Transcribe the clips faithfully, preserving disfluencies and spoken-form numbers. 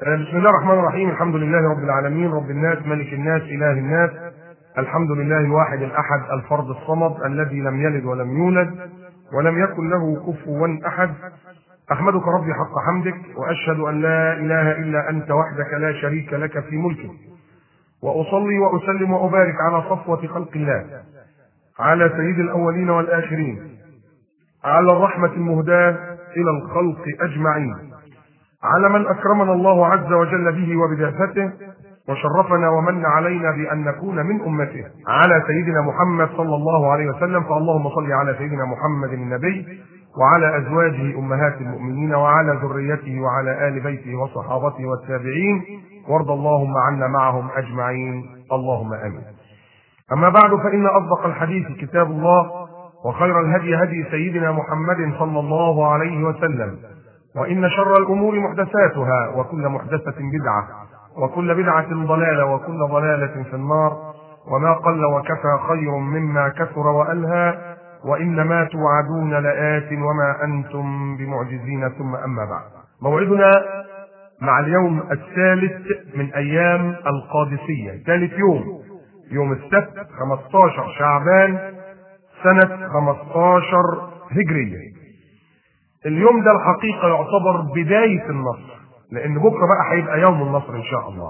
بسم الله الرحمن الرحيم. الحمد لله رب العالمين، رب الناس، ملك الناس، إله الناس. الحمد لله الواحد الأحد الفرد الصمد الذي لم يلد ولم يولد ولم يكن له كفوا أحد. أحمدك ربي حق حمدك، وأشهد أن لا إله إلا أنت وحدك لا شريك لك في ملكك، وأصلي وأسلم وأبارك على صفوة خلق الله، على سيد الأولين والآخرين، على الرحمة المهداة إلى الخلق أجمعين، على من أكرمنا الله عز وجل به وببعثته، وشرفنا ومن علينا بأن نكون من أمته، على سيدنا محمد صلى الله عليه وسلم. فاللهم صل على سيدنا محمد النبي وعلى أزواجه أمهات المؤمنين وعلى ذريته وعلى آل بيته وصحابته والتابعين، وارض اللهم عنا معهم أجمعين، اللهم آمين. أما بعد، فإن أصدق الحديث كتاب الله، وخير الهدي هدي سيدنا محمد صلى الله عليه وسلم، وإن شر الأمور محدثاتها، وكل محدثة بدعة، وكل بدعة ضلالة، وكل ضلالة في النار. وما قل وكفى خير مما كثر وألهى، وإنما توعدون لآت وما أنتم بمعجزين. ثم أما بعد، موعدنا مع اليوم الثالث من أيام القادسية، ثالث يوم، يوم السبت خمسة عشر شعبان سنة خمسة عشر هجرية. اليوم ده الحقيقة يعتبر بداية النصر، لأن بكرة بقى هيبقى يوم النصر إن شاء الله.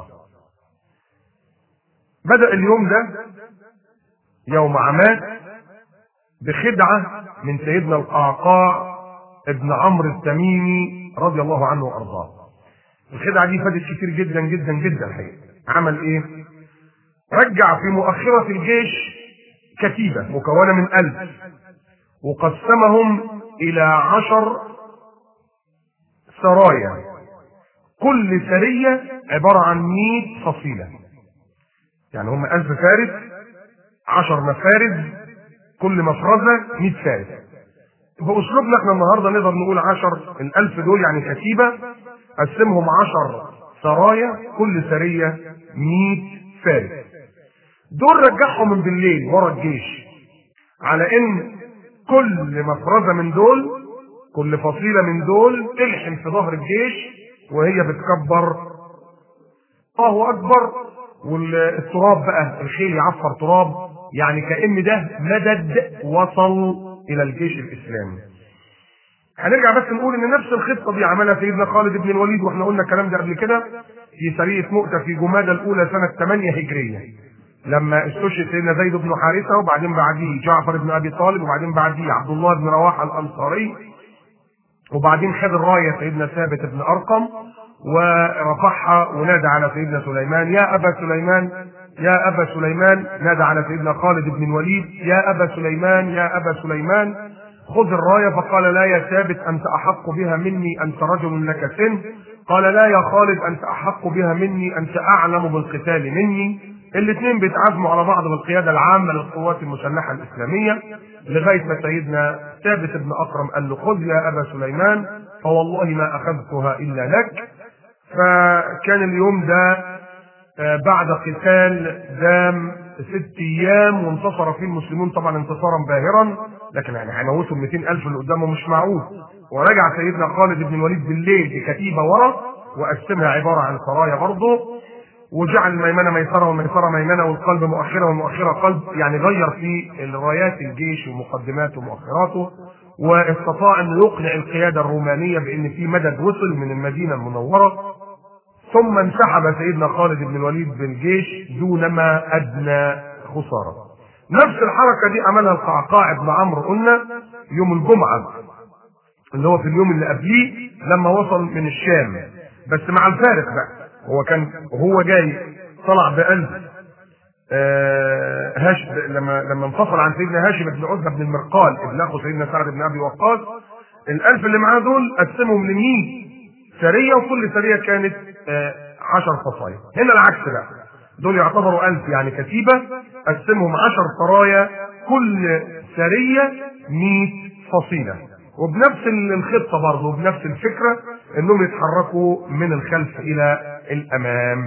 بدأ اليوم ده يوم عماد بخدعة من سيدنا القعقاع ابن عمرو التميمي رضي الله عنه وأرضاه. الخدعة دي فادت كتير جدا جدا جدا. الحقيقة عمل إيه؟ رجع في مؤخرة الجيش كتيبة مكونة من ألف، وقسمهم إلى عشر سرايا، كل سرية عبارة عن مئة فصيلة. يعني هم ألف فارس، عشر مفارز، كل مفرزة مئة فارس. بأسلوبنا احنا النهاردة نقدر نقول عشر، الألف دول يعني كتيبة، قسمهم عشر سرايا، كل سرية مئة فارس. دول رجعهم من بالليل ورا الجيش، على ان كل مفرزة من دول، كل فصيلة من دول تلحم في ظهر الجيش وهي بتكبر الله أكبر، والتراب بقى الخيل يعفر تراب، يعني كأن ده مدد وصل إلى الجيش الإسلامي. هنرجع بس نقول إن نفس الخطة دي عملها سيدنا خالد بن الوليد، واحنا قلنا الكلام ده قبل كده، في سرية مؤتة في جمادى الأولى سنة ثمانية هجرية، لما استشهد سيدنا زيد بن حارثة، وبعدين بعديه جعفر بن أبي طالب، وبعدين بعديه عبد الله بن رواحة الأنصاري، وبعدين خد الراية سيدنا ثابت بن أرقم ورفعها ونادى على سيدنا سليمان: يا أبا سليمان، يا أبا سليمان. نادى على سيدنا خالد بن الوليد: يا أبا سليمان، يا أبا سليمان، خذ الراية. فقال: لا يا ثابت، أنت أحق بها مني، أنت رجل لك سن. قال: لا يا خالد، أنت أحق بها مني، أنت أعلم بالقتال مني. الاثنين بيتعزموا على بعض بالقيادة العامة للقوات المسلحة الإسلامية، لغاية ما سيدنا ثابت بن أقرم قال له: خذ يا أبا سليمان، فوالله ما أخذتها إلا لك. فكان اليوم ده بعد قتال دام ست أيام، وانتصر فيه المسلمون طبعا انتصارا باهرا، لكن يعني هيموتوا مئتين ألف اللي قدامه مش معقول. ورجع سيدنا خالد بن الوليد بالليل بكتيبة ورا، وقسمها عبارة عن سرايا برضه، وجعل الميمنة ميسرة والميسرة ميمنة والقلب مؤخرة والمؤخرة قلب، يعني غير في رايات الجيش ومقدماته ومؤخراته، واستطاع أن يقنع القيادة الرومانية بأن في مدد وصل من المدينة المنورة. ثم انسحب سيدنا خالد بن الوليد بالجيش دون ما أدنى خسارة. نفس الحركة دي عملها القعقاع بن عمرو، قلنا يوم الجمعة اللي هو في اليوم اللي قبليه، لما وصل من الشام، بس مع الفارق بقى. هو كان وهو جاي طلع بألف آه هاش لما لما انفصل عن سيدنا هاشم بن عتبة بن المرقال ابن اخو سيدنا سعد بن ابي وقاص، الألف اللي معاه دول قسمهم لمئة سرية، وكل سرية كانت آه عشر فصايل. هنا العكس بقى، دول يعتبروا ألف يعني كتيبة، قسمهم عشر سرايا، كل سرية مئة فصيلة، وبنفس الخطة برضه وبنفس الفكرة، انهم يتحركوا من الخلف الى الامام.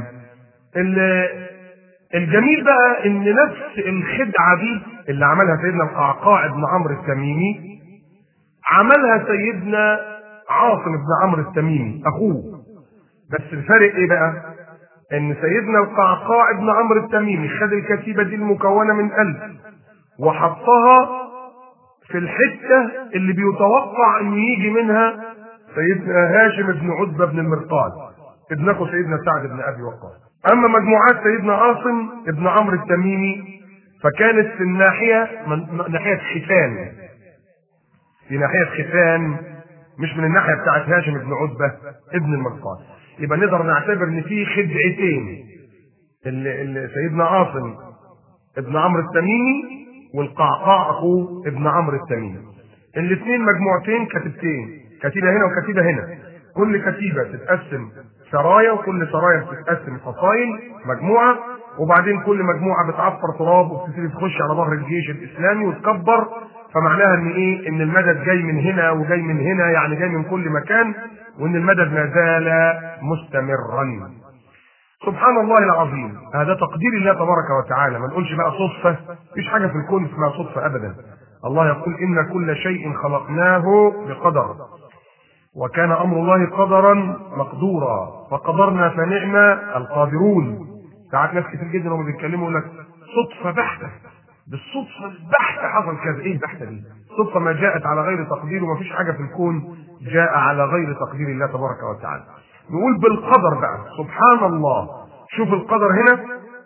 الجميل بقى ان نفس الخدعة دي اللي عملها سيدنا القعقاع بن عمرو التميمي، عملها سيدنا عاصم بن عمرو التميمي اخوه، بس الفرق ايه بقى؟ ان سيدنا القعقاع ابن عمرو التميمي خد الكتيبه دي المكونه من ألف وحطها في الحته اللي بيتوقع ان يجي منها سيدنا هاشم بن عتبه بن المرقال ابن اخو سيدنا سعد بن ابي وقاص. اما مجموعات سيدنا عاصم ابن عمرو التميمي فكانت في الناحيه من ناحيه ختان، في ناحيه ختان مش من الناحيه بتاعت هاشم بن عتبه ابن المرقال. يبقى نقدر نعتبر ان في خدعتين، اللي, اللي سيدنا عاصم ابن عمرو التميمي والقعقاع اخوه ابن عمرو التميمي، الاثنين مجموعتين كتيبتين، كتيبه هنا وكتيبه هنا، كل كتيبه تتقسم سرايا وكل سرايا بتتقسم فصائل مجموعه، وبعدين كل مجموعه بتعفر تراب وبتبتدي تخش على ظهر الجيش الاسلامي وتكبر. فمعناها ان ايه؟ ان المدد جاي من هنا وجاي من هنا، يعني جاي من كل مكان، وان المدد ما زال مستمرا. سبحان الله العظيم، هذا تقدير الله تبارك وتعالى. ما نقولش بقى صدفه، مفيش حاجه في الكون اسمها صدفه ابدا. الله يقول ان كل شيء خلقناه بقدر وكان امر الله قدرا مقدورا فقدرنا فنعم القادرون. ساعات ناس كتير جدا وهم بيتكلموا يقول لك صدفه بحته، بالصدفه البحته حصل كذا. ايه البحته دي؟ صدفه ما جاءت على غير تقدير، ومفيش حاجه في الكون جاء على غير تقدير الله تبارك وتعالى. نقول بالقدر بقى. سبحان الله، شوف القدر هنا.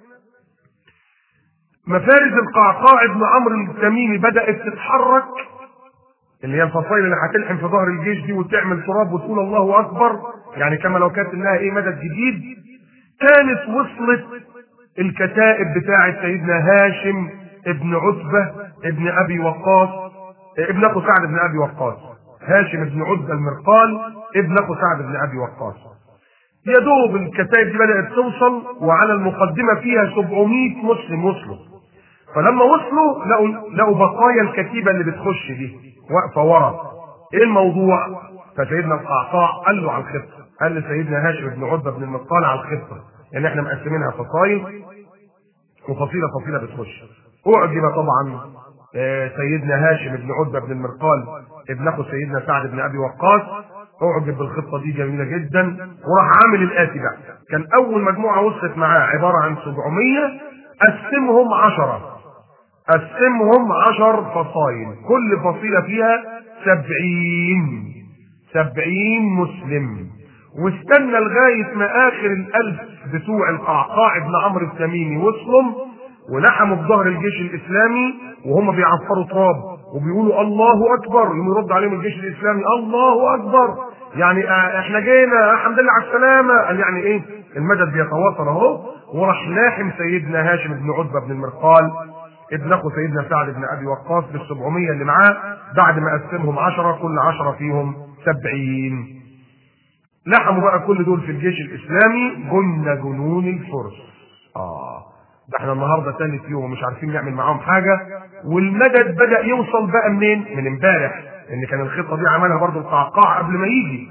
مفارز القعقاع بن عمرو التميمي بدأت تتحرك، اللي هي الفصائل اللي هتلحم في ظهر الجيش دي وتعمل تراب وتقول الله اكبر، يعني كما لو كانت انها ايه مدد جديد. كانت وصلت الكتائب بتاعه سيدنا هاشم ابن عتبه ابن ابي وقاص ابن اخو سعد بن ابي وقاص، هاشم بن عتبه المرقال ابن اخو سعد بن ابي وقاص. يا دوب الكتائب دي بدات توصل، وعلى المقدمه فيها سبعمائة مسلم وصلوا. فلما وصلوا لقوا لقوا بقايا الكتيبه اللي بتخش دي واقفه ورا. ايه الموضوع؟ فسيدنا القعقاع قال له على الخطه، قال لسيدنا هاشم بن عتبه بن المرقال على الخطه، يعني احنا مقسمينها فصائل وفصيله فصيله بتخش. اعجب طبعا سيدنا هاشم بن عتبه بن المرقال ابن اخو سيدنا سعد بن ابي وقاص، اعجب بالخطه دي جميله جدا، وراح عامل الاتي بقى. كان اول مجموعه وصلت معاه عباره عن سبعمائة، قسمهم عشرة، قسمهم عشر فصائل، كل فصيله فيها سبعين سبعين مسلم، واستنى لغايه ما اخر الالف بتوع القعقاع بن عمرو التميمي وصلوا ولحموا بظهر الجيش الاسلامي وهم بيعفروا تراب وبيقولوا الله اكبر. يقوم يرد عليهم الجيش الاسلامي الله اكبر، يعني احنا جينا الحمد لله على السلامه. قال يعني ايه؟ المدد بيتواصل اهو. وراح لاحم سيدنا هاشم بن عتبه بن المرقال ابن اخو سيدنا سعد بن ابي وقاص بالسبعمية اللي معاه، بعد ما قسمهم عشرة، كل عشرة فيهم سبعين. لحموا بقى كل دول في الجيش الاسلامي جن جنون الفرس. اه ده احنا النهارده ثالث يوم ومش عارفين نعمل معاهم حاجه، والمدد بدا يوصل بقى منين؟ من امبارح، ان كان الخطه دي عملها برضو القعقاع قبل ما يجي.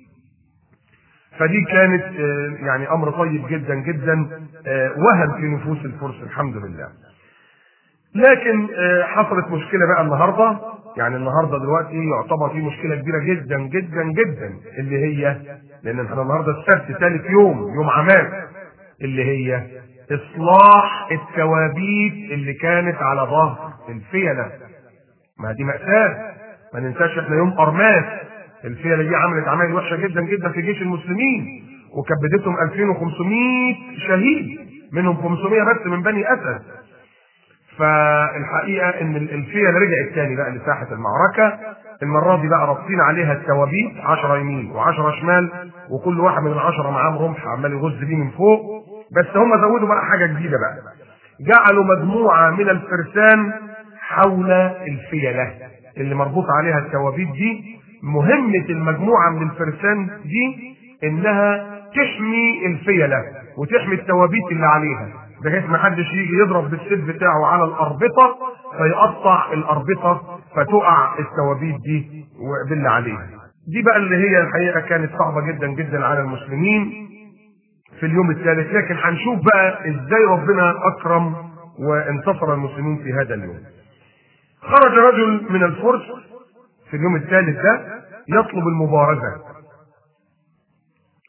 فدي كانت آه يعني امر طيب جدا جدا، آه وهن في نفوس الفرس الحمد لله. لكن آه حصلت مشكله بقى النهارده، يعني النهارده دلوقتي يعتبر في مشكله كبيره جدا جدا جدا، اللي هي لان احنا النهارده السبت ثالث يوم، يوم عماد، اللي هي اصلاح التوابيت اللي كانت على ظهر الفيله. ما دي مأساة، ما ننساش احنا يوم ارماس الفيله دي عملت عمايل وحشه جدا جدا في جيش المسلمين، وكبدتهم ألفين وخمسمائة شهيد، منهم خمسمائة بس من بني اسد. فالحقيقه ان الفيله رجعت تاني بقى لساحه المعركه. المره دي بقى رابطين عليها التوابيت عشرة يمين وعشرة شمال، وكل واحد من العشره معاه رمح عمال يغز بيه من فوق. بس هم زودوا بقى حاجه جديده بقى، جعلوا مجموعه من الفرسان حول الفيله اللي مربوط عليها التوابيت دي. مهمه المجموعه من الفرسان دي انها تحمي الفيله وتحمي التوابيت اللي عليها، بحيث ما حدش يجي يضرب بالسيف بتاعه على الاربطه فيقطع الاربطه فتقع التوابيت دي باللي عليها. دي بقى اللي هي الحقيقه كانت صعبه جدا جدا على المسلمين في اليوم الثالث. لكن هنشوف بقى ازاي ربنا اكرم وانتصر المسلمين في هذا اليوم. خرج رجل من الفرس في اليوم الثالث ده يطلب المبارزه،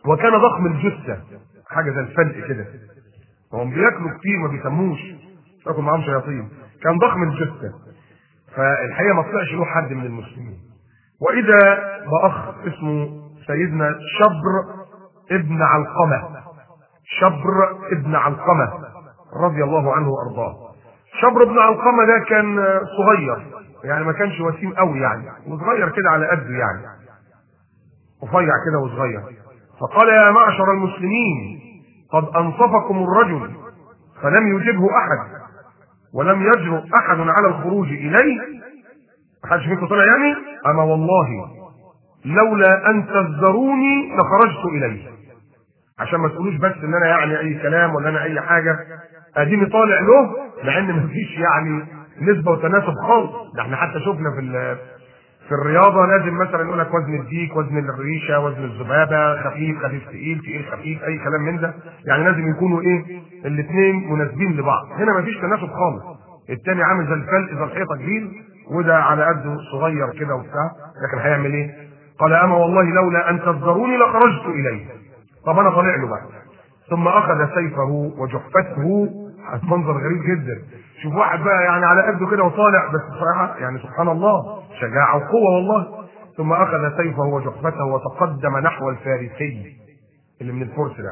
وكان ضخم الجثه، حاجه زي الفلق كده، وهم بياكلوا كتير ما بيسموش، بياكلوا معاهم شياطين، كان ضخم الجثه. فالحقيقه ما طلعش له حد من المسلمين. واذا باخ اسمه سيدنا شبر ابن علقمه، شبر ابن علقمه رضي الله عنه وارضاه. شبر ابن علقمه ده كان صغير، يعني ما كانش وسيم قوي يعني، وصغير كده على قده يعني، رفيع كده وصغير. فقال: يا معشر المسلمين، قد انصفكم الرجل فلم يجبه احد ولم يجرؤ احد على الخروج اليه. محدش فيكم طلع يعني؟ اما والله لولا ان تزدروني لخرجت اليه. عشان ما تقولوش بس ان انا يعني اي كلام ولا انا اي حاجه، اديني طالع له، لان مفيش يعني نسبه وتناسب خالص. ده احنا حتى شفنا في في الرياضه لازم مثلا يقول لك وزن الديك، وزن الريشه، وزن الذبابه، خفيف خفيف تقيل تقيل خفيف، اي كلام من ده، يعني لازم يكونوا ايه الاثنين مناسبين لبعض. هنا مفيش تناسب خالص، الثاني عامل زي الفلق اذا الحيطه كبير، وده على قده صغير كده وبتاع، لكن هيعمل ايه؟ قال: اما والله لولا ان تزدروني لخرجت اليه. طب انا طالع له بقى. ثم اخذ سيفه وجحفته، منظر غريب جدا. شوف واحد بقى يعني على قده كده وطالع، بس بصراحه يعني سبحان الله شجاعه وقوه والله. ثم اخذ سيفه وجحفته وتقدم نحو الفارسي اللي من الفرس ده.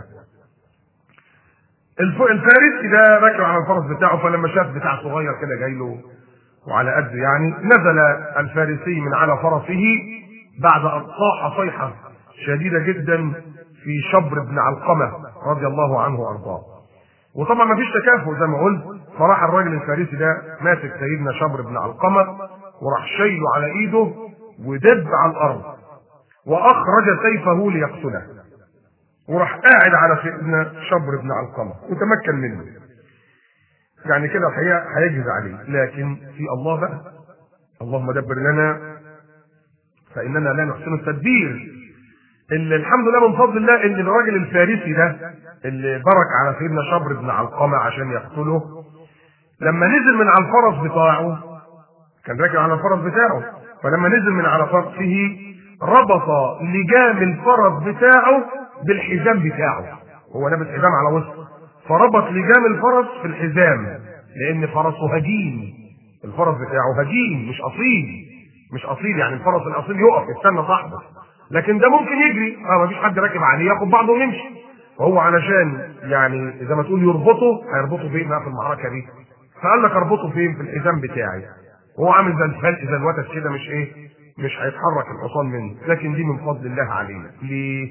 الفارسي ده راكب على الفرس بتاعه، فلما شاف بتاع صغير كده جاي له وعلى قده يعني، نزل الفارسي من على فرسه بعد ان صاح صيحه شديده جدا في شبر بن علقمه رضي الله عنه وارضاه. وطبعا ما فيش تكافؤ زي ما قلت، فراح الراجل الفارسي ده ماسك سيدنا شبر بن علقمه وراح شايله على ايده ودب على الارض، واخرج سيفه ليقتله، وراح قاعد على سيدنا شبر بن علقمه وتمكن منه. يعني كده الحقيقه هيجهز عليه، لكن في الله بقى، اللهم دبر لنا فاننا لا نحسن التدبير. اللي الحمد لله من فضل الله ان الراجل الفارسي ده اللي برك على سيدنا شبر بن علقمه عشان يقتله، لما نزل من على الفرس بتاعه، كان راكب على الفرس بتاعه، فلما نزل من على فرسه ربط لجام الفرس بتاعه بالحزام بتاعه، هو لابس حزام على وسطه، فربط لجام الفرس في الحزام، لان فرسه هجين، الفرس بتاعه هجين مش اصيل، مش اصيل يعني الفرس الاصيل يقف يستنى صاحبه، لكن ده ممكن يجري، اه مفيش حد راكب عليه، ياخد بعضه ويمشي. وهو علشان يعني اذا ما تقول يربطه، هيربطه فين بقى في المعركه دي؟ فقال لك اربطه فين؟ في الحزام بتاعي. وهو عامل زي الفلق زي الوتد كده، مش ايه؟ مش هيتحرك الحصان منه، لكن دي من فضل الله علينا. ليه؟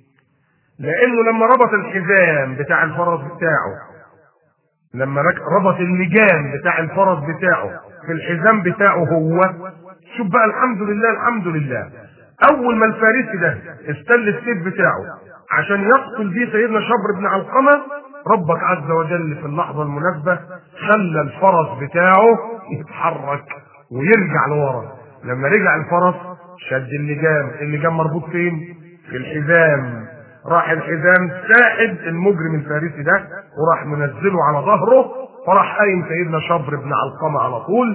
لانه لما ربط الحزام بتاع الفرس بتاعه، لما ربط اللجام بتاع الفرس بتاعه في الحزام بتاعه هو، شوف بقى الحمد لله الحمد لله، اول ما الفارسي ده استل السيف بتاعه عشان يقتل بيه سيدنا شبر بن علقمه، ربك عز وجل في اللحظه المناسبه خلى الفرس بتاعه يتحرك ويرجع لورا. لما رجع الفرس شد اللجام، اللجام مربوط فين؟ في الحزام، راح الحزام ساعد المجرم الفارسي ده وراح منزله على ظهره، فراح قايم سيدنا شبر بن علقمه على طول،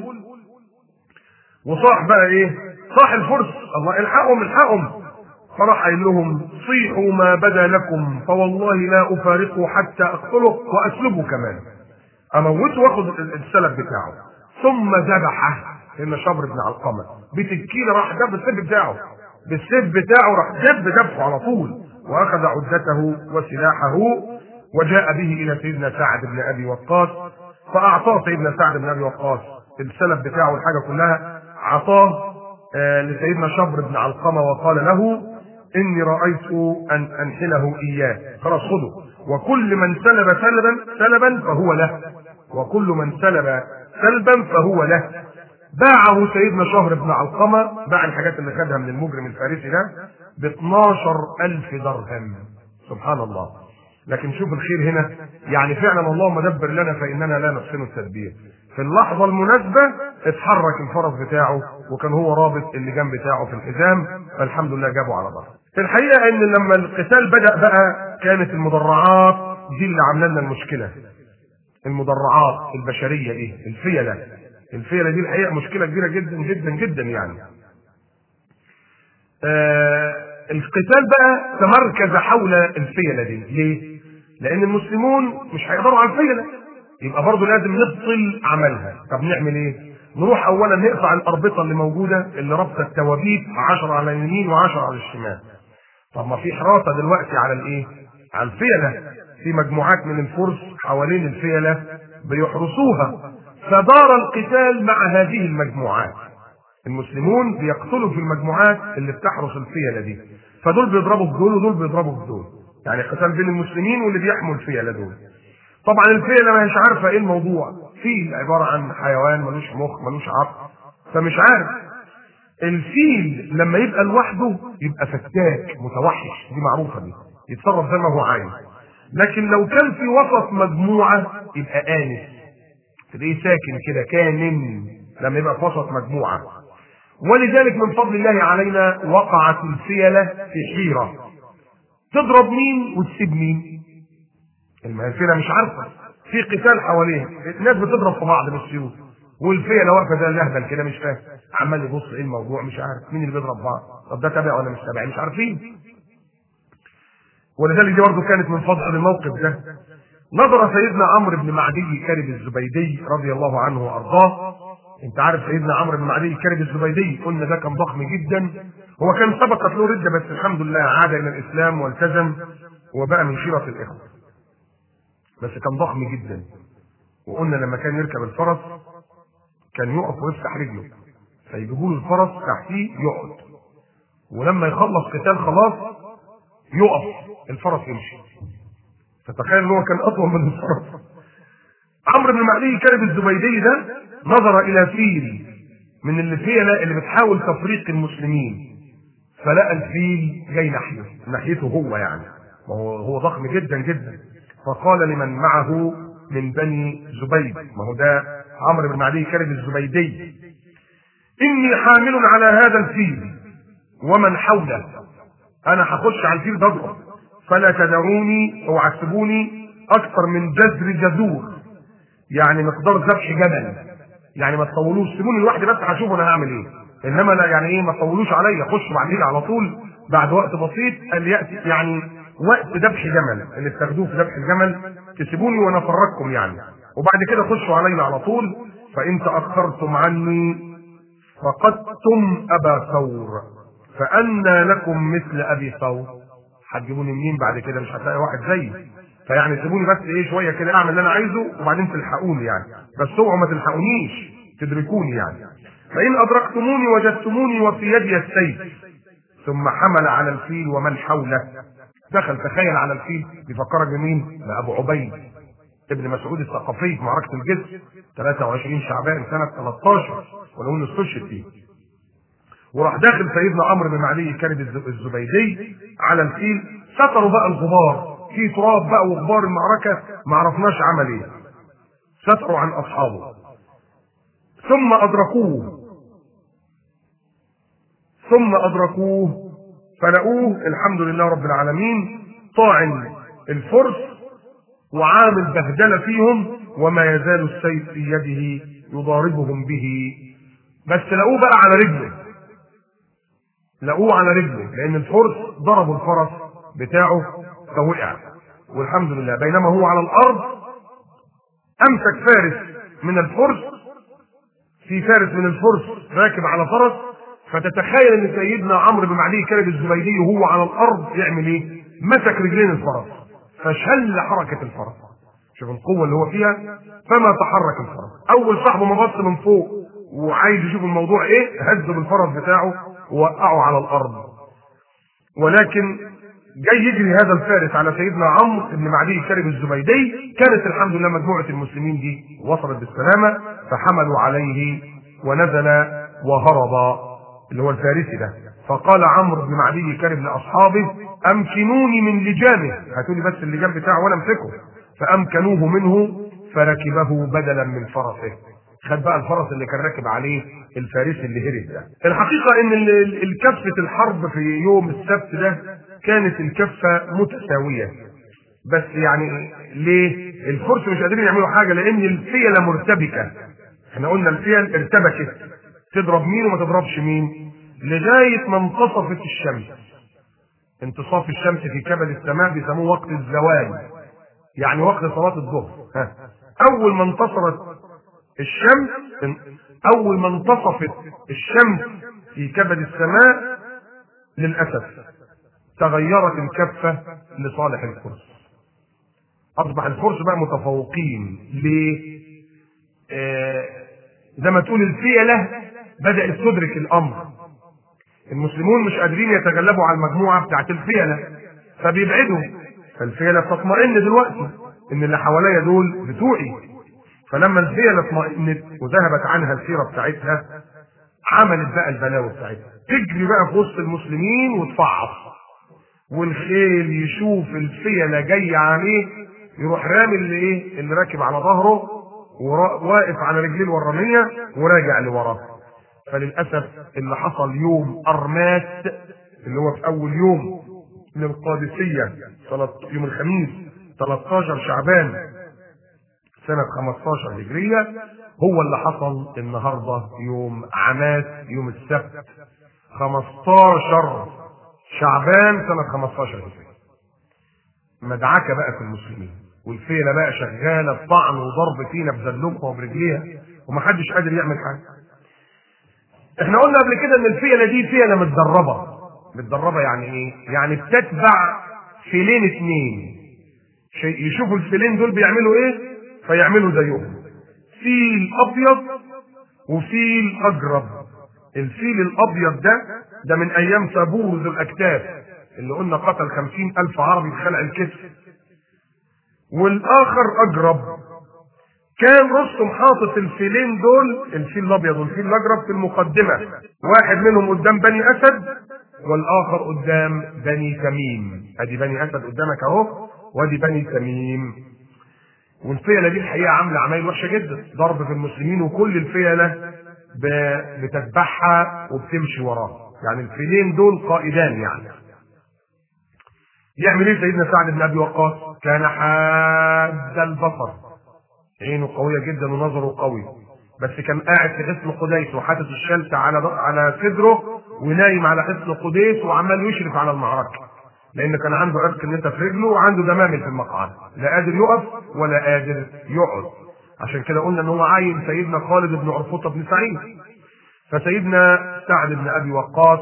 وصاح بقى ايه؟ صاح الفرس: الله الحقهم الحقهم! فراح قايل لهم: صيحوا ما بدا لكم فوالله لا افارقه حتى اقتله واسلبه كمان، اموته واخد السلب بتاعه. ثم ذبحه سيدنا شبر بن علقمه بسكينه، راح دب السيف بتاعه، بالسيف بتاعه راح دب دبحه على طول، واخذ عدته وسلاحه وجاء به الى سيدنا سعد بن ابي وقاص، فاعطاه سيدنا سعد بن ابي وقاص السلب بتاعه والحاجه كلها، اعطاه آه لسيدنا شبر بن علقمه وقال له: اني رايت ان انحله اياه، خلاص خذه، وكل من سلب سلبا سلبا فهو له، وكل من سلب سلبا فهو له. باعه سيدنا شبر بن علقمه، باع الحاجات اللي خدها من المجرم الفارسي ده ب اثناشر ألف درهم، سبحان الله. لكن شوف الخير هنا، يعني فعلا اللهم دبر لنا فاننا لا نحسن التدبير. في اللحظه المناسبه اتحرك الفرس بتاعه، وكان هو رابط اللجام بتاعه في الحزام، فالحمد لله جابه على ظهره. الحقيقه ان لما القتال بدا بقى، كانت المدرعات دي اللي عامله لنا المشكله. المدرعات البشريه دي، الفيله الفيله دي الحقيقه مشكله كبيره جدا جدا جدا يعني. آه القتال بقى تمركز حول الفيلة دي. ليه؟ لأن المسلمون مش هيقدروا على الفيلة، يبقى برضه لازم نبطل عملها. طب نعمل ايه؟ نروح اولا نقطع الاربطه اللي موجوده اللي رابطه التوابيت، عشرة على اليمين وعشرة على الشمال. طب ما في حراسه دلوقتي على الايه؟ على الفيله، في مجموعات من الفرس حوالين الفيله بيحرسوها، فدار القتال مع هذه المجموعات. المسلمون بيقتلوا في المجموعات اللي بتحرس الفيله دي، فدول بيضربوا في دول ودول بيضربوا في دول، يعني قتال بين المسلمين واللي بيحموا الفيله دول. طبعا الفيله ما هيش عارفه ايه الموضوع، فيل عباره عن حيوان ملوش مخ ملوش عقل، فمش عارف. الفيل لما يبقى لوحده يبقى فتاك متوحش، دي معروفه دي، يتصرف زي ما هو عايز. لكن لو كان في وسط مجموعه يبقى آنس، تلاقيه ساكن كده كامن لما يبقى في وسط مجموعه. ولذلك من فضل الله علينا وقعت الفيله في حيره، تضرب مين وتسيب مين؟ الفيله مش عارفه، في قتال حواليها، الناس بتضرب في بعض بالسيوف، والفيله واقفه زي اللهبل كده مش فاهم، عمال يبص ايه الموضوع، مش عارف مين اللي بيضرب بعض، طب ده تابع ولا مش تابع، مش عارفين. ولذلك دي برضه كانت من فضل الموقف ده. نظر سيدنا عمرو بن معدي كرب الزبيدي رضي الله عنه وارضاه. انت عارف سيدنا عمرو بن معدي كرب الزبيدي، قلنا ده كان ضخم جدا، هو كان سبقت له رده بس الحمد لله عاد الى الاسلام والتزم وبقى من خيره الاخوه، بس كان ضخم جدا. وقلنا لما كان يركب الفرس كان يقف ويفتح رجله، فيجيبوا له الفرس تحتيه يقعد، ولما يخلص قتال خلاص يقف الفرس يمشي. فتخيل ان هو كان اطول من الفرس. عمرو بن معدي كرب الزبيدي ده نظر الى فيل من الفيله اللي بتحاول تفريق المسلمين، فلقى الفيل جاي ناحيته ناحيته هو، يعني وهو هو ضخم جدا جدا. فقال لمن معه من بني زبيد، ما هو ده عمرو بن معدي كرب الزبيدي، اني حامل على هذا الفيل ومن حوله، انا هخش على الفيل ضربه، فلا تدعوني او عتبوني اكثر من جذر جذور، يعني مقدار ذبح جبل، يعني ما تطولوش، سيبوني لوحدي بس هشوف انا هعمل ايه، انما لا يعني ايه ما تطولوش عليا، خش بعدين على طول بعد وقت بسيط قال ياتي يعني وقت ذبح جمل اللي بتاخدوه في ذبح الجمل، تسيبوني وانا افرجكم يعني، وبعد كده خشوا علينا على طول، فان تاخرتم عني فقدتم ابا ثور فانى لكم مثل ابي ثور. هتجيبوني منين بعد كده؟ مش هتلاقي واحد زيي، فيعني سيبوني بس ايه شويه كده اعمل اللي انا عايزه وبعدين تلحقوني يعني، بس اوعوا ما تلحقونيش تدركوني يعني. فان ادركتموني وجدتموني وفي يدي السيف. ثم حمل على الفيل ومن حوله، دخل تخيل على الفيل، بيفكرك بمين؟ بابو عبيد ابن مسعود الثقفي في معركه الجسر ثلاثة وعشرين شعبان سنه ثلاثة عشر، ولو انه استشهد فيه. وراح داخل سيدنا عمرو بن معدي كرب الزبيدي على الفيل، ستروا بقى الغبار، في تراب بقى وغبار المعركه ما عرفناش عمل ايه، ستروا عن اصحابه. ثم ادركوه ثم ادركوه فلقوه الحمد لله رب العالمين طاعن الفرس وعامل بهدله فيهم، وما يزال السيف في يده يضاربهم به، بس لقوه بقى على رجله، لقوه على رجله لان الفرس ضربوا الفرس بتاعه فوقع، والحمد لله. بينما هو على الارض امسك فارس من الفرس، في فارس من الفرس راكب على فرس، فتتخيل ان سيدنا عمرو بن معدي كرب الزبيدي وهو على الارض يعمل ايه؟ مسك رجلين الفرس فشل حركه الفرس، شوف القوه اللي هو فيها، فما تحرك الفرس. اول صاحبه ما بص من فوق وعايز يشوف الموضوع ايه، هزه بالفرس بتاعه ووقعه على الارض. ولكن جاي يجري هذا الفارس على سيدنا عمرو بن معدي كرب الزبيدي، كانت الحمد لله مجموعه المسلمين دي وصلت بالسلامه، فحملوا عليه ونزل وهرب اللي هو الفارسي ده. فقال عمرو بن معدي كرب لاصحابه امكنوني من لجامه، هاتوا لي بس اللجام بتاعه وانا امسكه، فامكنوه منه فركبه بدلا من فرسه، خد بقى الفرس اللي كان راكب عليه الفارسي اللي هرب ده. الحقيقه ان الكفه الحرب في يوم السبت ده كانت الكفه متساويه، بس يعني ليه؟ الفرس مش قادرين يعملوا حاجه لان الفيله مرتبكه، احنا قلنا الفيل ارتبكت، تضرب مين وما تضربش مين، لغايه ما انتصفت الشمس. انتصاف الشمس في كبد السماء بيسموه وقت الزوال، يعني وقت صلاة الظهر. ها. اول ما انتصرت الشمس، اول ما انتصفت الشمس في كبد السماء، للاسف تغيرت الكفة لصالح الفرس. اصبح الفرس بقى متفوقين. ليه؟ آه زي ما تقول الفيلة بدأت تدرك الامر. المسلمون مش قادرين يتغلبوا على المجموعة بتاعت الفيلة، فبيبعدوا. فالفيلة بتطمئن دلوقتي ان اللي حواليا دول بتوعي. فلما الفيلة اطمئنت وذهبت عنها السيرة بتاعتها، عملت بقى البلاوي بتاعتها، تجري بقى في وسط المسلمين وتفعص، والخيل يشوف الفيلة جاية عليه يروح رامي اللي ايه اللي راكب على ظهره وواقف على رجليه الورانية وراجع لوراه. فللأسف اللي حصل يوم أرمات اللي هو في أول يوم من القادسية يوم الخميس ثلاثة عشر شعبان سنة خمستاشر هجرية، هو اللي حصل النهاردة يوم عماس يوم السبت خمستاشر شعبان سنة خمستاشر هجرية. مدعكة بقى في المسلمين، والفيلة بقى شغالة بطعن وضرب فينا بزلومها وبرجليها ومحدش قادر يعمل حاجة. احنا قلنا قبل كده ان الفيلة دي فيلة متدربة. متدربة يعني ايه؟ يعني بتتبع فيلين اتنين، يشوفوا الفيلين دول بيعملوا ايه فيعملوا زيهم. فيل ابيض وفيل اجرب. الفيل الابيض ده ده من ايام سابور ذو الاكتاف اللي قلنا قتل خمسين الف عربي بخلع الكتف. والاخر اجرب، كان رستم حاطط الفيلين دول، الفيل الابيض والفيل الاجرب، في المقدمه، واحد منهم قدام بني اسد والاخر قدام بني تميم. ادي بني اسد قدامك اهو، وادي بني تميم. والفيله دي الحقيقه عامله عمايل وحشه جدا، ضرب في المسلمين، وكل الفيله بتتبعها وبتمشي وراه. يعني الفيلين دول قائدان. يعني يعمل ايه سيدنا سعد بن ابي وقاص؟ كان حاد البصر، عينه قويه جدا ونظره قوي، بس كان قاعد في حصن قديس وحاطط الشلت على على صدره ونايم على حصن قديس وعمال يشرف على المعركه، لان كان عنده عرق النتا في رجله وعنده دمامل في المقعد، لا قادر يقف ولا قادر يقعد. عشان كده قلنا ان هو عين سيدنا خالد بن عرفوطه بن سعيد. فسيدنا سعد بن ابي وقاص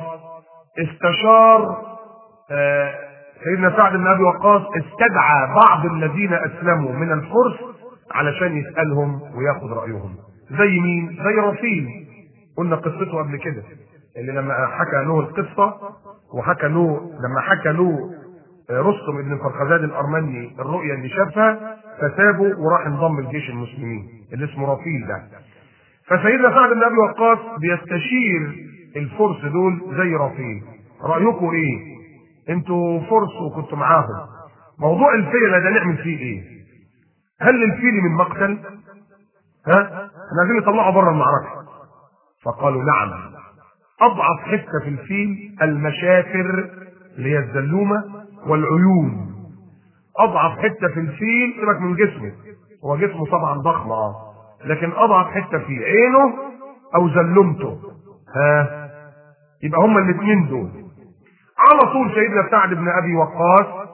استشار آه سيدنا سعد بن ابي وقاص استدعى بعض الذين اسلموا من الفرس علشان يسالهم وياخد رايهم. زي مين؟ زي رفيل، قلنا قصته قبل كده، اللي لما حكى له القصه وحكى له لما حكى له رستم بن الفرخزاد الارمني الرؤيا اللي شافها، فسابه وراح انضم لجيش المسلمين اللي اسمه رفيل ده. فسيدنا سعد بن ابي وقاص بيستشير الفرس دول زي رفيل، رايكم ايه؟ انتوا فرس وكنتوا معاهم، موضوع الفيل ده نعمل فيه ايه؟ هل الفيل من مقتل؟ ها؟ احنا عايزين نطلعه بره المعركه. فقالوا نعم، اضعف حته في الفيل المشافر اللي هي الزلومه والعيون. اضعف حته في الفيل، سيبك من جسمه، هو جسمه طبعا ضخم اه، لكن اضعف حته فيه عينه او زلمته. ها؟ يبقى هما الاثنين دول. على طول سيدنا سعد بن ابي وقاص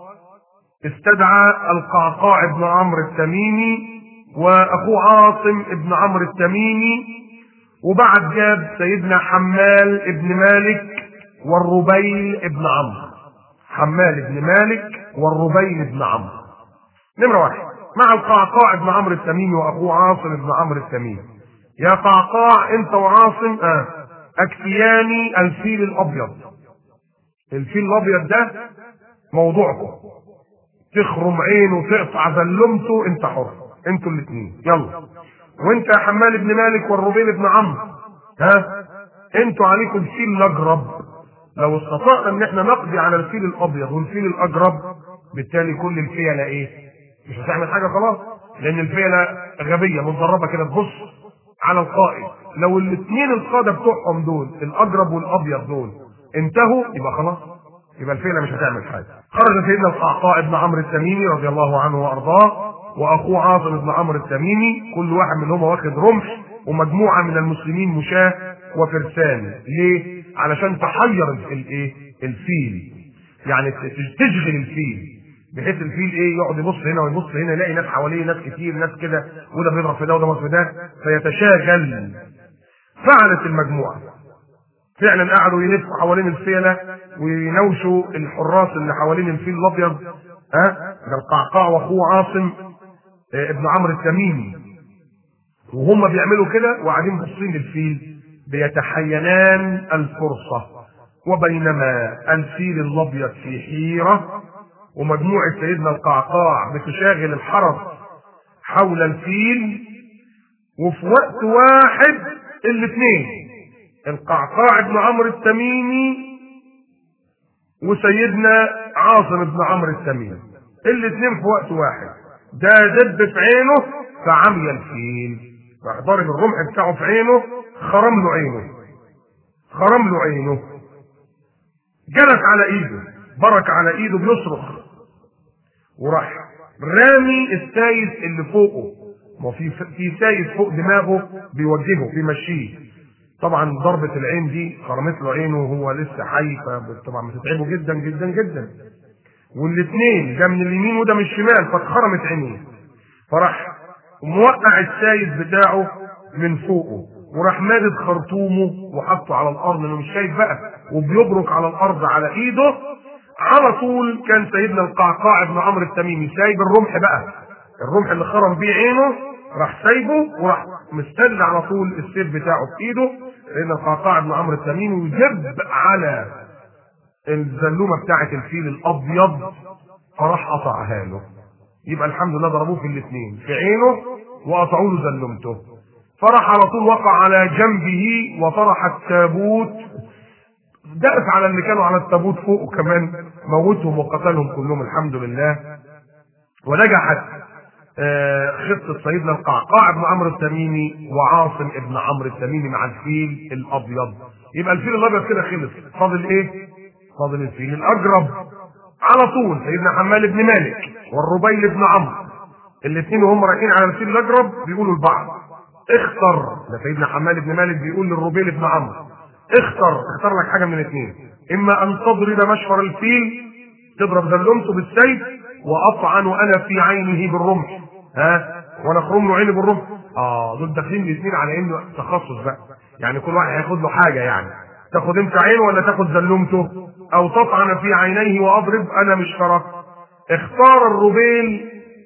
استدعى القعقاع بن عمرو التميمي واخوه عاصم بن عمرو التميمي، وبعد جاب سيدنا حمال بن مالك والربيل بن عمرو. حمال بن مالك والربيل بن عمرو نمره واحد مع القعقاع بن عمرو التميمي واخوه عاصم بن عمرو التميمي. يا قعقاع انت وعاصم اه اكفياني الفيل الابيض. الفيل الابيض ده موضوعكم، تخرم عينه وتقطع زلمته، انت حر، انتوا الاثنين يلا. وانت يا حمال بن مالك والربيل بن عمرو، ها انتوا عليكم الفيل الاجرب. لو استطعنا ان احنا نقضي على الفيل الابيض والفيل الاجرب، بالتالي كل الفيله ايه؟ مش هتعمل حاجه خلاص، لان الفيله غبيه متدربه كده تبص على القائد. لو الاثنين القاده بتوعهم دول الاجرب والابيض دول انتهوا، يبقى خلاص، يبقى الفيله مش هتعمل حاجه. خرج سيدنا القعقاع بن عمرو التميمي رضي الله عنه وارضاه واخوه عاصم بن عمرو التميمي، كل واحد منهم واخد رمح ومجموعه من المسلمين مشاة وفرسان. ليه؟ علشان تحير الايه؟ الفيل. يعني تشغل الفيل، بحيث الفيل ايه يقعد يبص هنا ويبص هنا، يلاقي ناس حواليه، ناس كتير، ناس كده، وده بيضرب في ده وده بيضرب في ده، فيتشاغل. فعلت المجموعه فعلا، قعدوا يلفوا حوالين الفيله وينوشوا الحراس اللي حوالين الفيل الابيض، ها ده القعقاع واخوه عاصم ابن عمرو التميمي، وهم بيعملوا كده وقاعدين باصين للفيل بيتحينان الفرصه. وبينما الفيل الابيض في حيره ومجموعه سيدنا القعقاع بتشاغل الحرس حول الفيل، وفي وقت واحد الاثنين القعقاع ابن عمرو التميمي وسيدنا عاصم ابن عمرو التميمي الاثنين في وقت واحد، ده دب في عينه فعمي الفيل، راح ضارب الرمح بتاعه في عينه، خرم له عينه خرم له عينه جلس على ايده، برك على ايده بيصرخ، وراح رامي السايس اللي فوقه، ما في في سايس فوق دماغه بيوجهه بيمشيه. طبعا ضربة العين دي خرمت له عينه وهو لسه حي، فطبعا بتتعبه جدا جدا جدا، والاثنين ده من اليمين وده من الشمال، فاتخرمت عينيه، فراح موقع السايس بتاعه من فوقه، وراح مادد خرطومه وحطه على الارض لانه مش شايف بقى، وبيبرك على الارض على ايده. على طول كان سيدنا القعقاع ابن عمرو التميمي سايب الرمح بقى، الرمح اللي خرم بيه عينه راح سايبه، وراح مستند على طول السيف بتاعه في ايده سيدنا القعقاع ابن عمرو التميمي، وجب على الزلومه بتاعه الفيل الابيض، فراح قطعها له. يبقى الحمد لله ضربوه في الاثنين، في عينه وقطعوا له زلمته، فراح على طول وقع على جنبه وطرح التابوت، دقت على اللي كانوا على التابوت فوقه كمان، موتهم وقتلهم كلهم الحمد لله. ونجحت خطة سيدنا القعقاع ابن عمرو التميمي وعاصم ابن عمرو التميمي مع الفيل الابيض. يبقى الفيل الابيض كده خلص، فاضل ايه؟ فاضل الفيل الاجرب. على طول سيدنا حمال بن مالك والربيل بن عمرو الاثنين وهم رايحين على الفيل الاجرب بيقولوا لبعض اختر، ده سيدنا حمال بن مالك بيقول للربيل بن عمرو اختر اختار لك حاجه من الاثنين، اما ان تضرب مشفر الفيل، تضرب زلمته بالسيف، واطعن انا في عينه بالرمح، ها وانا اخرم له عيني بالرمح. اه دول داخلين الاثنين على انه تخصص بقى، يعني كل واحد هياخد له حاجه، يعني تاخد انت عينه ولا تاخد زلمته، او تطعن في عينيه واضرب انا مش شرف. اختار الربيل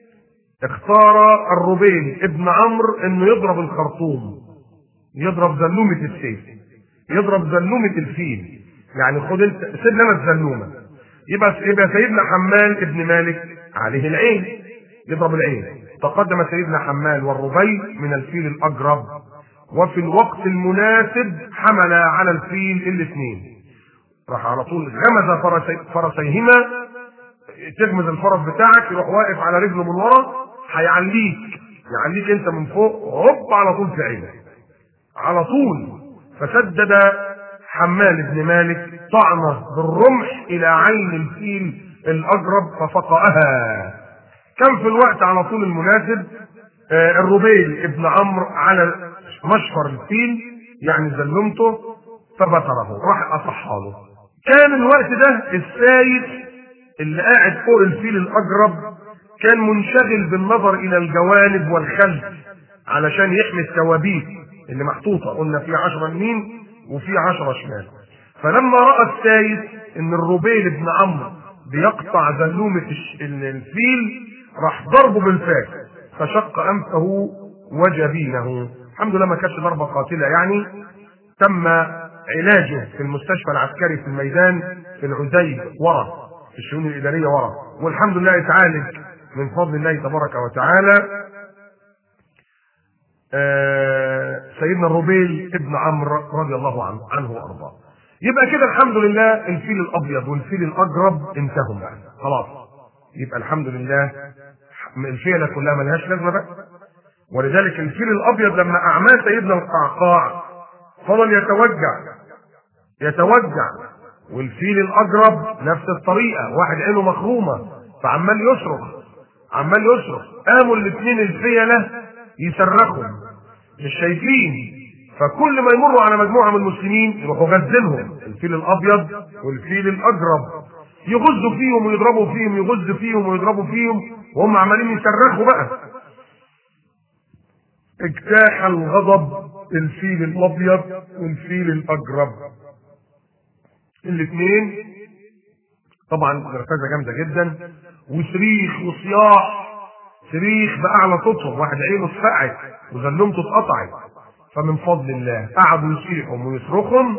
اختار الربيل ابن عمرو انه يضرب الخرطوم، يضرب زلومه السيف، يضرب زلومه الفيل، يعني خد انت سيب لنا الزلومه. يبقى يبقى سيدنا حمال ابن مالك عليه العين، يضرب العين. تقدم سيدنا حمال والربيل من الفيل الاجرب، وفي الوقت المناسب حمل على الفيل الاثنين، راح على طول غمز فرسي فرسيهما، تغمز الفرس بتاعك يروح واقف على رجله من ورا، هيعليك يعليك انت من فوق، هوب على طول في عينك على طول. فسدد حمال بن مالك طعنه بالرمح الى عين الفيل الاجرب ففقأها. كان في الوقت على طول المناسب آه الربيل ابن عمرو على مشفر الفيل يعني زلمته فبتره، راح اصحى له. كان الوقت ده السايس اللي قاعد فوق الفيل الاجرب كان منشغل بالنظر الى الجوانب والخلف علشان يحمي الثوابيت اللي محطوطه، قلنا في عشرة يمين وفي عشرة شمال. فلما راى السايس ان الربيل ابن عمرو بيقطع زلومه الفيل راح ضربه بالفاس فشق انفه وجبينه. الحمد لله ما كانتش ضربه قاتله، يعني تم علاجه في المستشفى العسكري في الميدان في العزيز ورا في الشؤون الاداريه ورا، والحمد لله اتعالج من فضل الله تبارك وتعالى. آه سيدنا الربيل ابن عمرو رضي الله عنه عنه وارضاه. يبقى كده الحمد لله الفيل الابيض والفيل الاجرب انتهوا بقى خلاص. يبقى الحمد لله الفيله كلها ملهاش لازمه بقى. ولذلك الفيل الابيض لما اعماه سيدنا القعقاع فضل يتوجع يتوجع والفيل الاجرب نفس الطريقه، واحد عينه مخرومه فعمال يصرخ عمال يصرخ قاموا الاثنين الفيله يصرخوا مش شايفين، فكل ما يمروا على مجموعه من المسلمين يروحوا غزلهم الفيل الابيض والفيل الاجرب، يغزوا فيهم ويضربوا فيهم، يغزوا فيهم ويضربوا فيهم، وهم عمالين يصرخوا بقى. اجتاح الغضب الفيل الابيض والفيل الاجرب، الاثنين طبعا نرفزه جامده جدا، وصريخ وصياح، صريخ باعلى صوتهم، واحد عينه اتفقعت وزلمته اتقطعت. فمن فضل الله قعدوا يصيحوا ويصرخهم،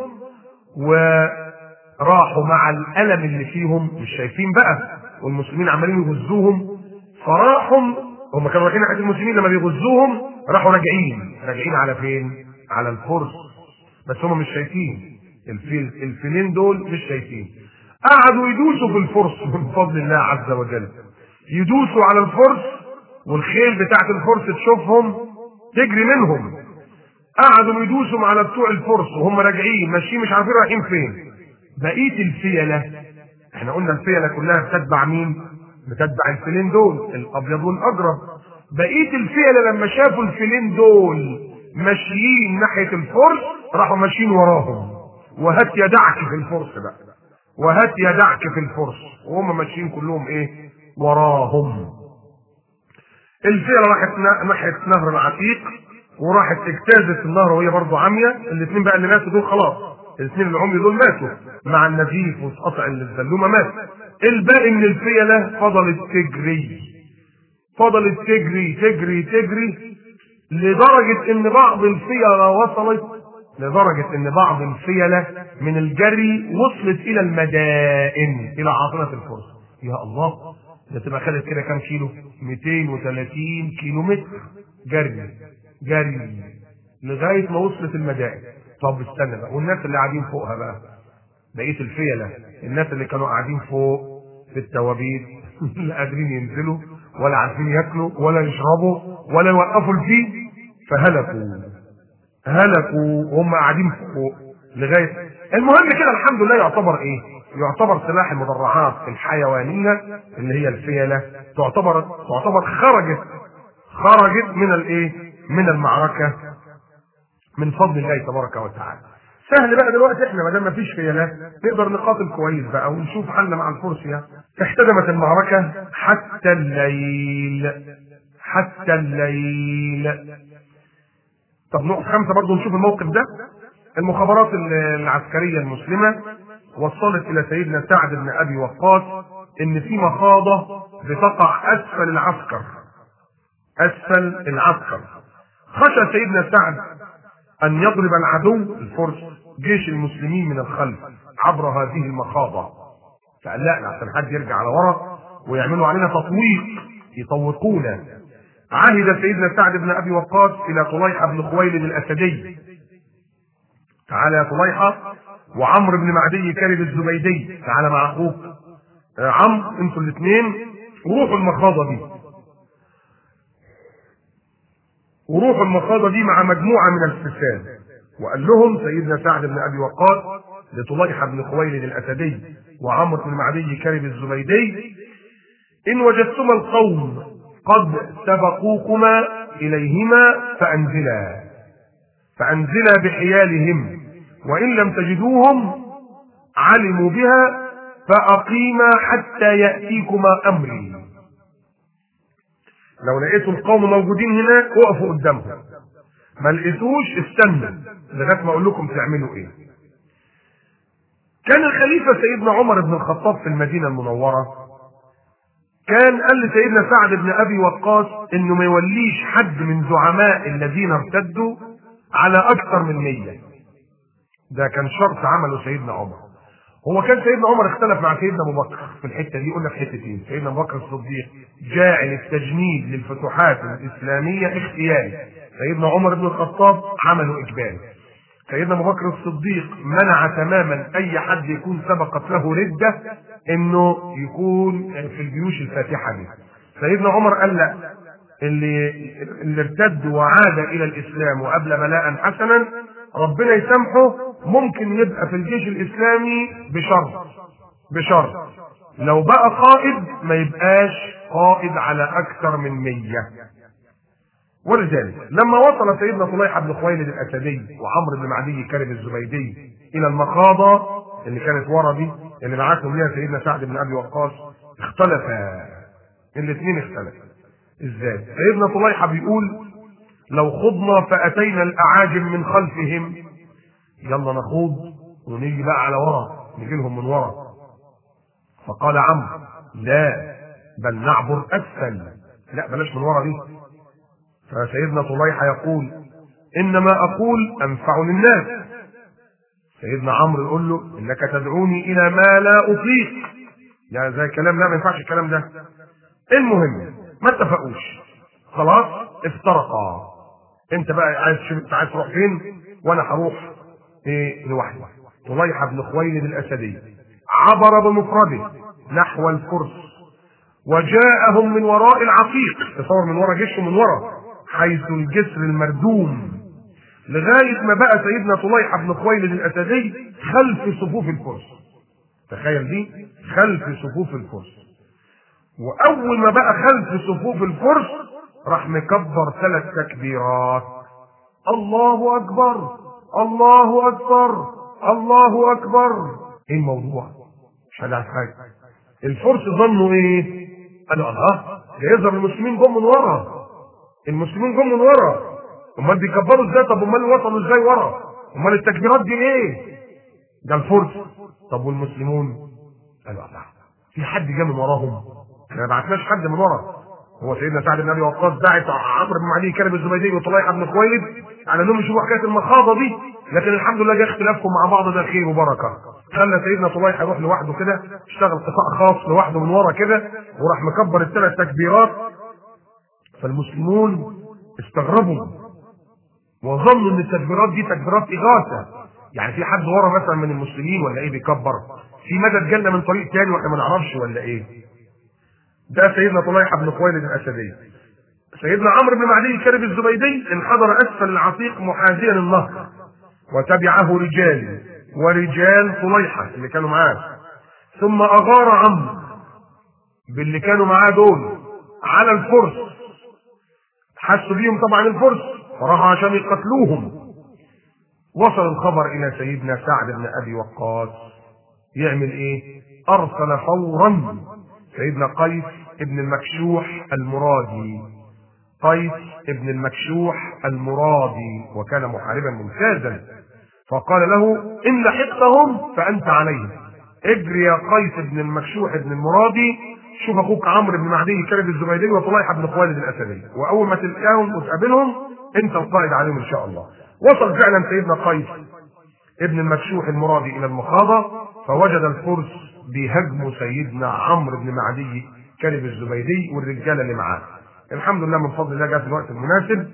وراحوا مع الالم اللي فيهم مش شايفين بقى، والمسلمين عمالين يغزوهم، فراحوا هم كانوا رايحين ناحيه المسلمين، لما بيغزوهم راحوا راجعين، راجعين على فين؟ على الفرس، بس هم مش شايفين الفيل، الفيلين دول مش شايفين. قعدوا يدوسوا في الفرس من فضل الله عز وجل، يدوسوا على الفرس، والخيل بتاعت الفرس تشوفهم تجري منهم. قعدوا يدوسوا على بتوع الفرس وهم راجعين ماشيين مش عارفين رايحين فين. بقيه الفيله، احنا قلنا الفيله كلها بتتبع مين؟ بتتبع الفيلين دول الابيض والاجرب. بقيه الفيله لما شافوا الفيلين دول ماشيين ناحيه الفرس راحوا ماشيين وراهم، وهات يدعك في الفرس بقى، وهات يدعك في الفرس، وهم ماشيين كلهم ايه؟ وراهم. الفيله راحت ناحيه نهر العتيق، وراحت اجتازت النهر وهي برضه عاميه. الاثنين بقى اللي ماتوا دول خلاص، الاثنين اللي عمي دول ماتوا مع النزيف واتقطع الزلومه مات. الباقي من الفيله فضلت تجري، فضلت تجري تجري تجري لدرجه ان بعض الفيله وصلت، لدرجه ان بعض الفيله من الجري وصلت الى المدائن، الى عاصمه الفرس. يا الله، ده تبقى خدت كده كام كيلو؟ مئتين وثلاثين كيلو متر جري جري لغايه ما وصلت المدائن. طب استنى بقى، والناس اللي قاعدين فوقها بقى، بقيه الفيله، الناس اللي كانوا قاعدين فوق في التوابيت لا قادرين ينزلوا ولا عارفين ياكلوا ولا يشربوا ولا يوقفوا الفيل، فهلكوا هلكوا وهم قاعدين فوق لغايه. المهم كده الحمد لله يعتبر ايه؟ يعتبر سلاح المدرعات الحيوانيه اللي هي الفيله، تعتبر تعتبر خرجت خرجت من الايه؟ من المعركه من فضل الله تبارك وتعالى. سهل بقى دلوقتي احنا ما دام مفيش فيلات نقدر نقاتل كويس بقى ونشوف حل مع الفرس. احتدمت المعركه حتى الليل، حتى الليل. طب نقطة خمسة برضه نشوف الموقف ده. المخابرات العسكرية المسلمة وصلت إلى سيدنا سعد بن أبي وقاص إن في مخاضة بتقع أسفل العسكر، أسفل العسكر. خشى سيدنا سعد أن يضرب العدو الفرس جيش المسلمين من الخلف عبر هذه المخاضة، فقال لا عشان حد يرجع على ورا ويعملوا علينا تطويق، يطوقونا. عهد سيدنا سعد بن ابي وقاص الى طليحه بن خويلد الاسدي، تعالى يا طليحه، وعمرو بن معدي كرب الزبيدي، تعالى مع اخوك عمرو، انتوا الاثنين وروحوا المخاضه دي، وروحوا المخاضه دي مع مجموعه من الفرسان. وقال لهم سيدنا سعد بن ابي وقاص لطليحه بن خويلد الاسدي وعمرو بن معدي كرب الزبيدي: ان وجدتما القوم قد سبقوكما إليهما فأنزلا فأنزلا بحيالهم، وإن لم تجدوهم علموا بها فأقيما حتى يأتيكما أمري. لو لقيتوا القوم موجودين هنا وقفوا قدامهم، ما لقيتوش استنوا لغاية ما أقول لكم تعملوا إيه. كان الخليفة سيدنا عمر بن الخطاب في المدينة المنورة، كان قال لسيدنا سعد بن ابي وقاص انه ما يوليش حد من زعماء الذين ارتدوا على اكثر من مية. ده كان شرط عمله سيدنا عمر. هو كان سيدنا عمر اختلف مع سيدنا ابو بكر في الحته دي، قلنا في حتتين. سيدنا ابو بكر الصديق جاعل التجنيد للفتوحات الاسلاميه اختياري، سيدنا عمر بن الخطاب عمله اجباري. سيدنا ابو بكر الصديق منع تماما اي حد يكون سبقت له رده انه يكون في الجيوش الفاتحه دي. سيدنا عمر قال لا، اللي اللي ارتد وعاد الى الاسلام وقبل بلاء حسنا ربنا يسامحه، ممكن يبقى في الجيش الاسلامي بشرط بشرط لو بقى قائد ما يبقاش قائد على اكثر من مية. ولذلك لما وصل سيدنا طليحه بن خويلد الاسدي وعمرو بن معدي كرب الزبيدي الى المخاضه اللي كانت ورا دي، اللي بعثهم ليها سيدنا سعد بن ابي وقاص اختلفا، الاثنين اختلفا. ازاي؟ سيدنا طليحه بيقول لو خضنا فاتينا الاعاجم من خلفهم، يلا نخوض ونيجي بقى على ورا، نجي لهم من ورا. فقال عمرو لا بل نعبر اسفل، لا بلاش من ورا دي. فسيدنا طليحه يقول انما اقول انفع للناس. سيدنا عمرو يقول له انك تدعوني الى ما لا اطيق، يعني زي كلام لا ما ينفعش الكلام ده. المهم ما اتفقوش، خلاص افترقا. انت بقى عايز تشوف انت عايز تروح فين وانا هروح ايه لوحدي. طليحه بن خويلد الاسدي عبر بمفرده نحو الفرس وجاءهم من وراء العتيق، تصور من وراء جيشه من وراء حيث الجسر المردوم، لغايه ما بقى سيدنا طليحه بن خويلد الاسدي خلف صفوف الفرس. تخيل دي، خلف صفوف الفرس. واول ما بقى خلف صفوف الفرس راح مكبر ثلاث تكبيرات، الله اكبر الله اكبر الله اكبر. ايه الموضوع؟ مش هنعرف حاجه. الفرس ظنوا ايه؟ قالوا الله ده يظهر المسلمين جم من ورا، المسلمين جم من ورا، امال بيكبروا ازاي؟ طب امال وصلوا ازاي ورا؟ امال التكبيرات دي ايه؟ ده الفرس. طب والمسلمون؟ قالوا الله في حد جه من وراهم؟ احنا ما بعتناش حد من ورا. هو سيدنا سعد بن ابي وقاص دعت عمرو بن معدي كلب الزبيدي وطليحه بن خويلد على انهم يشوفوا حكايه المخاضه دي، لكن الحمد لله جه اختلافكم مع بعض ده خير وبركه. خلى سيدنا طليحه يروح لوحده كده، اشتغل قطاع خاص لوحده من ورا كده، وراح مكبر الثلاث تكبيرات. فالمسلمون استغربوا وظنوا ان التكبيرات دي تكبيرات اغاثه، يعني في حد ورا مثلا من المسلمين ولا ايه بيكبر؟ في مدد جالنا من طريق تاني واحنا ما نعرفش ولا ايه؟ ده سيدنا طليحه بن خويلد الاسدي. سيدنا عمرو بن معدي كلب الزبيدي انحدر اسفل العتيق محاذيا النهر، وتبعه رجال ورجال طليحه اللي كانوا معاه، ثم اغار عمرو باللي كانوا معاه دول على الفرس. حسوا بيهم طبعا الفرس فراحوا عشان يقتلوهم. وصل الخبر الى سيدنا سعد بن ابي وقاص، يعمل ايه؟ ارسل فورا سيدنا قيس ابن المكشوح المرادي، قيس ابن المكشوح المرادي وكان محاربا ممتازا، فقال له ان لحقتهم فانت عليهم، اجري يا قيس ابن المكشوح ابن المرادي، شوف اخوك عمرو بن معدي كلب الزبيدي وطليحه بن خويلد الاسدي، واول ما تلقاهم وتقابلهم انت القائد عليهم ان شاء الله. وصل فعلا سيدنا قيس ابن المكشوح المرادي الى المخاضه، فوجد الفرس بيهاجموا سيدنا عمرو بن معدي كلب الزبيدي والرجاله اللي معاه. الحمد لله من فضل الله جاء في الوقت المناسب،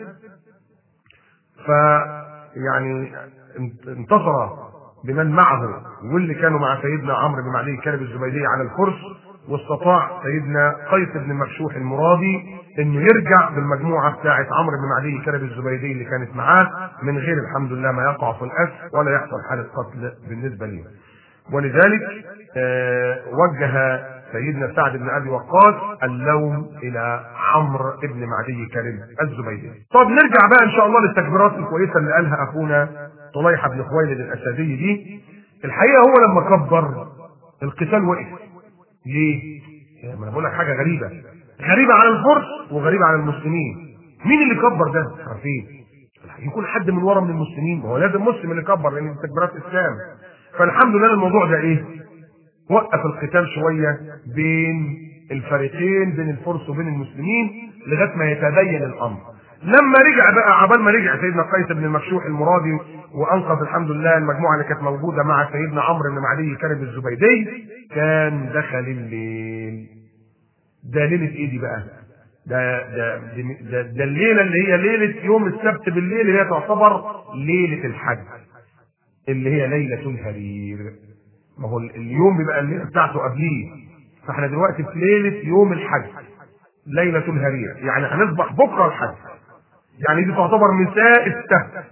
ف يعني انتصر بمن معه واللي كانوا مع سيدنا عمرو بن معدي كلب الزبيدي على الفرس، واستطاع سيدنا قيس بن المكشوح المرادي انه يرجع بالمجموعه بتاعه عمرو بن معدي كلب الزبيدي اللي كانت معاه من غير الحمد لله ما يقع في الاسر ولا يحصل حاله قتل بالنسبه لهم. ولذلك آه وجه سيدنا سعد بن ابي وقاص اللوم الى عمرو بن معدي كلب الزبيدي. طب نرجع بقى ان شاء الله للتكبيرات الكويسه اللي قالها اخونا طليحه بن خويلد الاسدي دي. الحقيقه هو لما كبر القتال وقف. ليه؟ يعني ما انا بقول لك حاجه غريبه، غريبه على الفرس وغريبه على المسلمين. مين اللي كبر ده؟ عارفين؟ يكون حد من ورا من المسلمين، هو لازم مسلم اللي كبر لان يعني تكبيرات الاسلام. فالحمد لله الموضوع ده ايه؟ وقف القتال شويه بين الفريقين، بين الفرس وبين المسلمين لغايه ما يتبين الامر. لما رجع بقى عبال ما رجع سيدنا قيس بن المكشوح المرادي وانقذ الحمد لله المجموعه اللي كانت موجوده مع سيدنا عمرو بن معدي كلب الزبيدي، كان دخل الليل. ده ليله ايه دي بقى؟ ده ده ده, ده الليله اللي هي ليله يوم السبت بالليل، اللي هي تعتبر ليله الحج، اللي هي ليله الهرير. ما هو اليوم بيبقى الليله بتاعته قبليه، فاحنا دلوقتي في ليله يوم الحج ليله الهرير، يعني هنصبح بكره الحج، يعني دي تعتبر مساء السبت،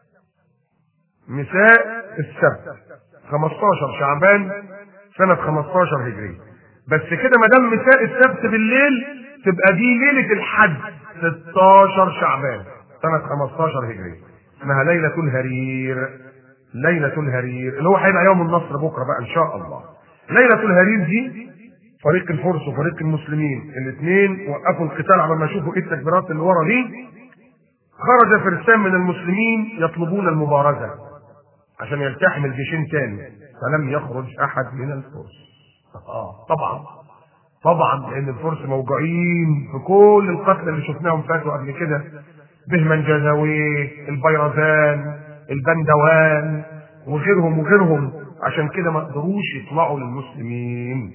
مساء السبت خمستاشر شعبان سنه خمستاشر هجري. بس كده ما دام مساء السبت بالليل تبقى دي ليله الحج ستاشر شعبان سنه خمستاشر هجري، اسمها ليله الهرير. ليله الهرير اللي هو هيبقى يوم النصر بكره بقى ان شاء الله. ليلة الهرير دي فريق الفرس وفريق المسلمين الاثنين وقفوا القتال على ما يشوفوا ايه التكبيرات اللي ورا دي. خرج فرسان من المسلمين يطلبون المبارزة عشان يلتحم الجيشين تاني، فلم يخرج احد من الفرس. اه طبعا طبعا لان الفرس موجوعين في كل القتل اللي شفناهم فاتوا قبل كده، بهمن جزاويه، البيرزان، البندوان وغيرهم وغيرهم، عشان كده ما قدروش يطلعوا للمسلمين.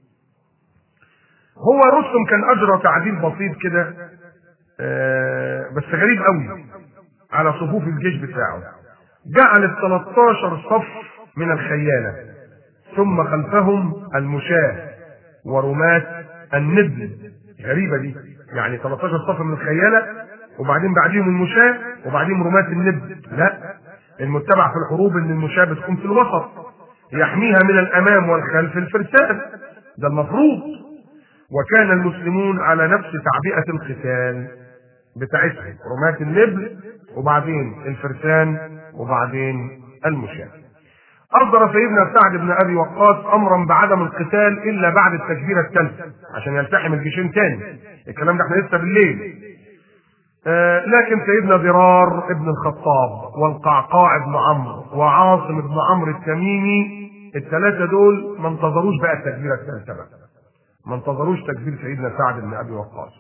هو رستم كان اجرى تعديل بسيط كده آه بس غريب قوي على صفوف الجيش بتاعه. جعل ال ثلاثة عشر صف من الخيانة، ثم خلفهم المشاة ورماة النبل. غريبة دي، يعني ثلاثة عشر صف من الخيانة وبعدين بعديهم المشاة وبعدين رماة النبل. لا، المتبع في الحروب ان المشاة بتكون في الوسط يحميها من الامام والخلف الفرسان، ده المفروض. وكان المسلمون على نفس تعبئة القتال بتاعتهم، رماة النبل وبعدين الفرسان وبعدين المشاة. أصدر سيدنا سعد بن أبي وقاص أمرا بعدم القتال إلا بعد التكبيرة الثالثة عشان يلتحم الجيشين تاني. الكلام ده احنا لسه بالليل. آه لكن سيدنا ضرار ابن الخطاب والقعقاع بن عمرو وعاصم بن عمرو التميمي، الثلاثة دول ما انتظروش بقى التكبيرة الثالثة بقى، ما انتظروش تكبير سيدنا سعد بن أبي وقاص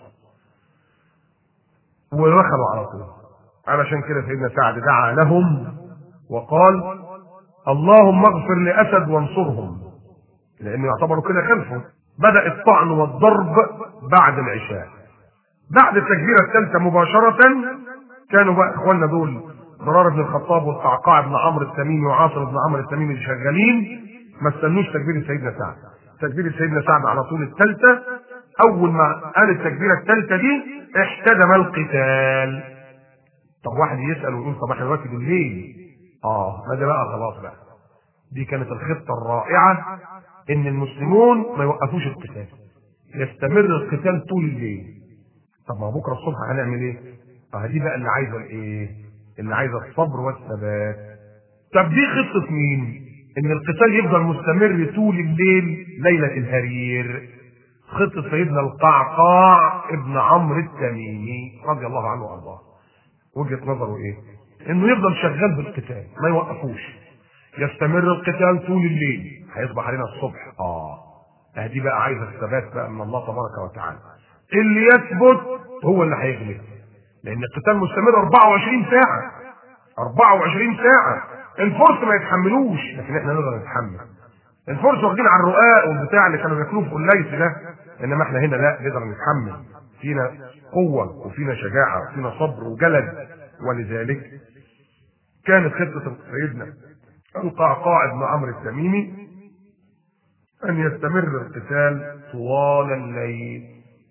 ودخلوا على طول. علشان كده سيدنا سعد دعا لهم وقال: اللهم اغفر لأسد وانصرهم، لأنه يعتبروا كده خلفه. بدأ الطعن والضرب بعد العشاء. بعد التكبيرة الثالثة مباشرة كانوا بقى اخواننا دول ضرار بن الخطاب والقعقاع بن عمرو التميمي وعاصم بن عمرو التميمي شغالين، ما استنوش تكبير سيدنا سعد. تكبير سيدنا سعد على طول الثالثة. أول ما قال التكبيرة الثالثة دي احتدم القتال. طب واحد يسأل ويقول طب احنا دلوقتي بالليل. اه ما ده بقى خلاص بقى، دي كانت الخطة الرائعة ان المسلمون ما يوقفوش القتال، يستمر القتال طول الليل. طب ما بكره الصبح هنعمل ايه؟ اه دي بقى اللي عايزه الايه؟ اللي عايزه الصبر والثبات. طب دي خطة مين؟ ان القتال يفضل مستمر طول الليل ليلة الهرير. خطة سيدنا القعقاع ابن عمرو التميمي رضي الله عنه وارضاه. وجهة نظره ايه؟ انه يفضل شغال بالقتال ما يوقفوش، يستمر القتال طول الليل، هيصبح علينا الصبح. اه دي بقى عايزه الثبات بقى من الله تبارك وتعالى. اللي يثبت هو اللي هيغلب، لان القتال مستمر أربعة وعشرين ساعة. أربعة وعشرين ساعة الفرس ما يتحملوش، لكن احنا نقدر نتحمل. الفرس واخدين على الرقاق والبتاع اللي كانوا بياكلوه في قليس ده، انما احنا هنا لا، نقدر نتحمل. فينا قوة وفينا شجاعة وفينا صبر وجلد. ولذلك كانت خطة سيدنا القعقاع بن عمرو التميمي ان يستمر القتال طوال الليل.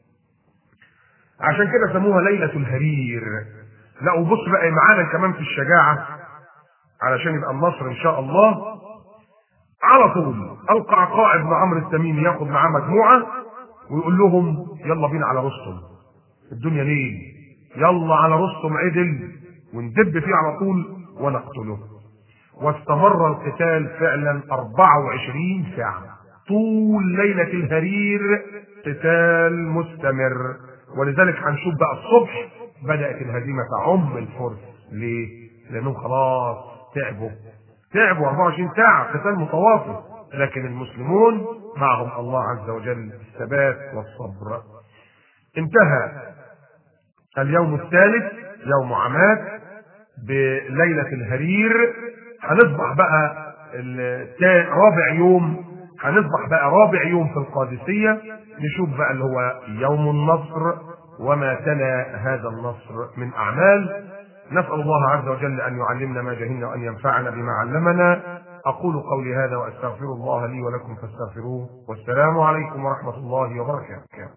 عشان كده سموها ليلة الهرير. لا وبص بقى معانا كمان في الشجاعة علشان يبقى النصر ان شاء الله. على طول القعقاع بن عمرو التميمي ياخد معاه مجموعة ويقول لهم يلا بينا على رستم، الدنيا ليل، يلا على رستم عدل وندب فيه على طول ونقتله. واستمر القتال فعلا أربعة وعشرين ساعة طول ليلة الهرير، قتال مستمر. ولذلك هنشوف بقى الصبح بدأت الهزيمة تعم الفرس. ليه؟ لأنهم خلاص تعبوا تعبوا أربعة وعشرين ساعة قتال متواصل، لكن المسلمون معهم الله عز وجل الثبات والصبر. انتهى اليوم الثالث يوم عماد بليلة الهرير. هنصبح بقى رابع يوم، هنصبح بقى رابع يوم في القادسية، نشوف بقى اللي هو يوم النصر وما تلا هذا النصر من أعمال. نسأل الله عز وجل أن يعلمنا ما جهلنا وأن ينفعنا بما علمنا. أقول قولي هذا وأستغفر الله لي ولكم فاستغفروه، والسلام عليكم ورحمة الله وبركاته.